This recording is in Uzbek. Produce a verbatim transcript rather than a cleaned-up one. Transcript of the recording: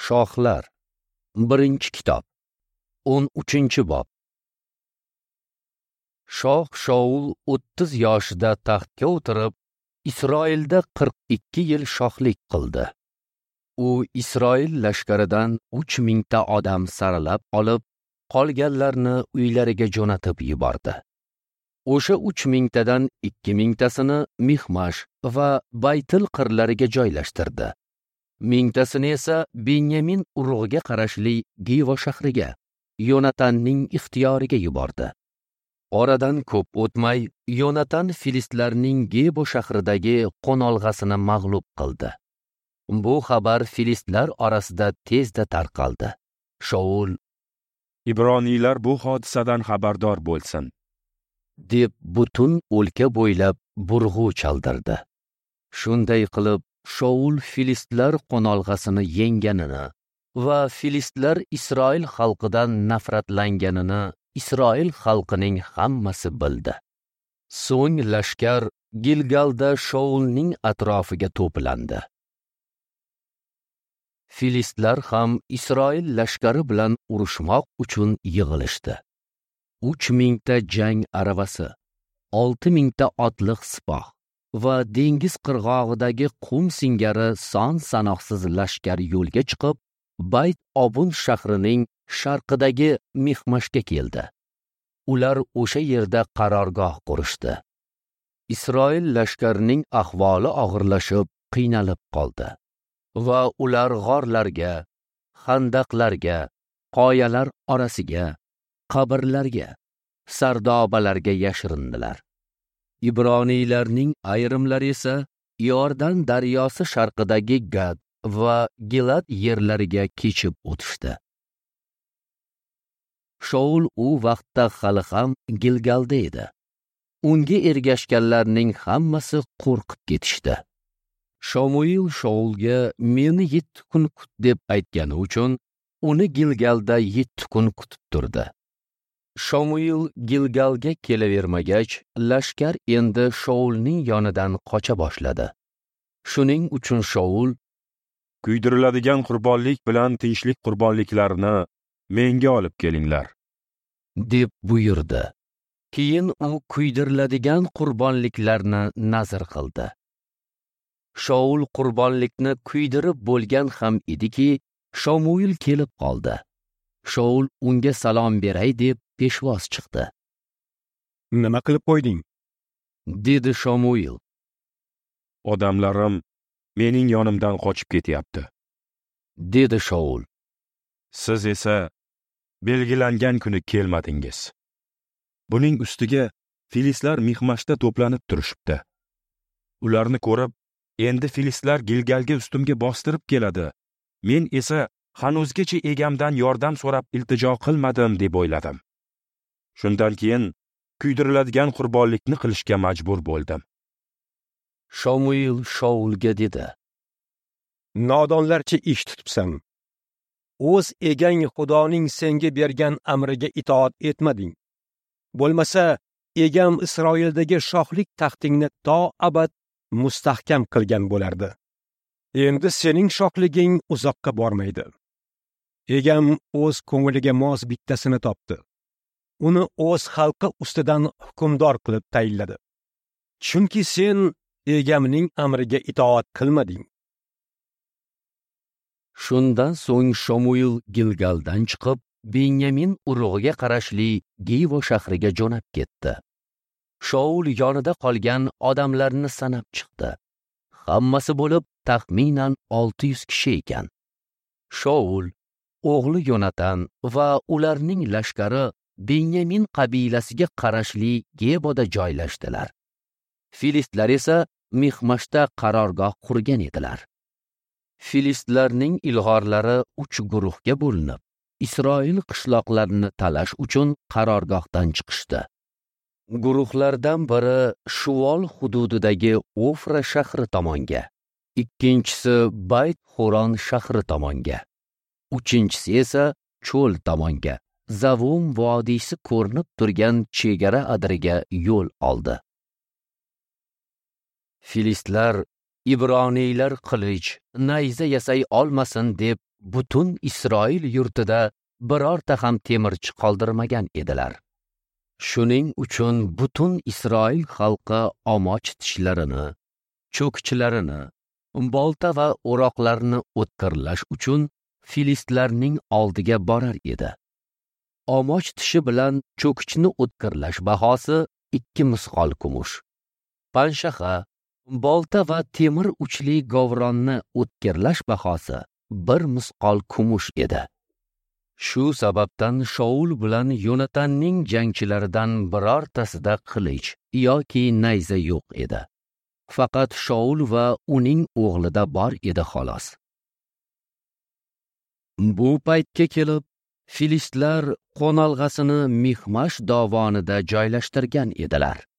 Shohlar birinchi kitob o'n uchinchi bob. Shoh Shaul o'ttiz yoshida taxtga o'tirib, Isroilda qirq ikki yil shohlik qildi. U Isroil lashkaridan uch mingta odam saralab olib, qolganlarni uylariga jo'natib yubordi. O'sha uch mingtadan ikki mingtasini Mixmash va Baytil qirlariga joylashtirdi. Mingtasini esa Benyamin urug'iga qarashli Givo shahriga, Yonatanning ixtiyoriga yubordi. Oradan ko'p o'tmay, Yonatan filistlarning Gebo shahridagi qo'nolg'asini mag'lub qildi. Bu xabar filistlar orasida tezda tarqaldi. Shaul, Ibroniylar bu hodisadan xabardor bo'lsin, deb butun o'lka bo'ylab burg'u chaldirdi. Shunday qilib, Shaul filistlar qo'nolg'asini yengganini va filistlar Isroil xalqidan nafratlanganini Isroil xalqining hammasi bildi. So'ng lashkar Gilgalda Shaulning atrofiga to'plandi. Filistlar ham Isroil lashkari bilan urushmoq uchun yig'ilishdi. uch mingta jang aravasi, olti mingta otliq sipoh va dengiz qirg'og'idagi qum singari son sanoqsiz lashkar yo'lga chiqib, Bayt Obun shahrining sharqidagi Mixmashga keldi. Ular o'sha yerda qarorgoh qurishdi. Isroil lashkarining ahvoli og'irlashib, qiynalib qoldi va ular g'orlarga, xandaqlarga, qoyalar orasiga, qabrlarga, sardobalarga yashirindilar. Ibroniylarning ayrimlari esa Iordan daryosi sharqidagi Gad va Gilad yerlariga kechib o'tishdi. Shaul u vaqtda hali ham Gilgalda edi. Unga ergashganlarning hammasi qo'rqib ketishdi. Shamuil Shaulga meni yetti kun kut deb aytgani uchun uni Gilgalda yetti kun kutib turdi. Shamuil Gilgalga kelavermagach, lashkar endi Shaulning yonidan qocha boshladi. Shuning uchun Shaul, kuydiriladigan qurbonlik bilan tinchlik qurbonliklarini menga olib kelinglar, deb buyurdi. Keyin u kuydiriladigan qurbonliklarni nazr qildi. Shaul qurbonlikni kuydirib bo'lgan ham ediki, Shamuil kelib qoldi. Shaul unga salom beray deb peshvoz chiqdi. Nima qilib qo'yding? dedi Shamuil. Odamlarim mening yonimdan qochib ketyapti, dedi Shaul. Siz esa belgilangan kuni kelmadingiz. Buning ustiga filistlar Mixmashda to'planib turishibdi. Ularni ko'rib, endi filistlar Gilgalga ustimga bostirib keladi. Men esa hanuzgacha egamdan yordam so'rab iltijo qilmadim deb o'yladim. Shundan keyin kuydiriladigan qurbonlikni qilishga majbur bo'ldim. Shamuil Shaulga dedi: Nodonlarcha ish tutibsan. O'z egang Xudoning senga bergan amriga itoat etmading. Bo'lmasa, egam Isroildagi shohlik taxtingni to abad mustahkam qilgan bo'lardi. Endi sening shohliging uzoqqa bormaydi. Egam o'z ko'ngliga mos bittasini topdi. Uni o'z xalqi ustidan hukmdor qilib tayinladi. Chunki sen egamning amriga itoat qilmading. Shundan so'ng Shamuil Gilgaldan chiqib, Benyamin urug'iga qarashli Givo shahriga jo'nab ketdi. Shaul yonida qolgan odamlarni sanab chiqdi. Hammasi bo'lib taxminan olti yuz kishi ekan. Shaul, o'g'li Yonatan va ularning lashkari Benyamin qabilasiga qarashli Geboda joylashdilar. Filistlar esa Mixmashda qarorgoh qurgan edilar. Filistlarning ilg'orlari uch guruhga bo'linib, Isroil qishloqlarini talash uchun qarorgohdan chiqishdi. Guruhlardan biri Shuvol hududidagi Ofra shahri tomonga, ikkinchisi Bayt Xoron shahri tomonga, uchinchisi esa cho'l tomonga, Zavum vodiysi ko'rinib turgan chegara adriga yo'l oldi. Filistlar Ibroniylar qilich, nayza yasay olmasin deb butun Isroil yurtida birorta ham temirchi qoldirmagan edilar. Shuning uchun butun Isroil xalqi omoch tishlarini, cho'kchilarini, bolta va o'roqlarni o'tkirlash uchun filistlarning oldiga borar edi. Omoch tishi bilan cho'kichni o'tkirlash bahosi ikki misqol kumush. Panshaxa, bolta va temir uchli govronni o'tkirlash bahosi bir misqol kumush edi. Shu sababdan Shaul bilan Yonatanning jangchilaridan birortasida qilich yoki nayza yo'q edi. Faqat Shaul va uning o'g'lida bor edi xolos. Bu paytga kelib, filistlar qo'nalg'asini Mixmash dovonida joylashtirgan edilar.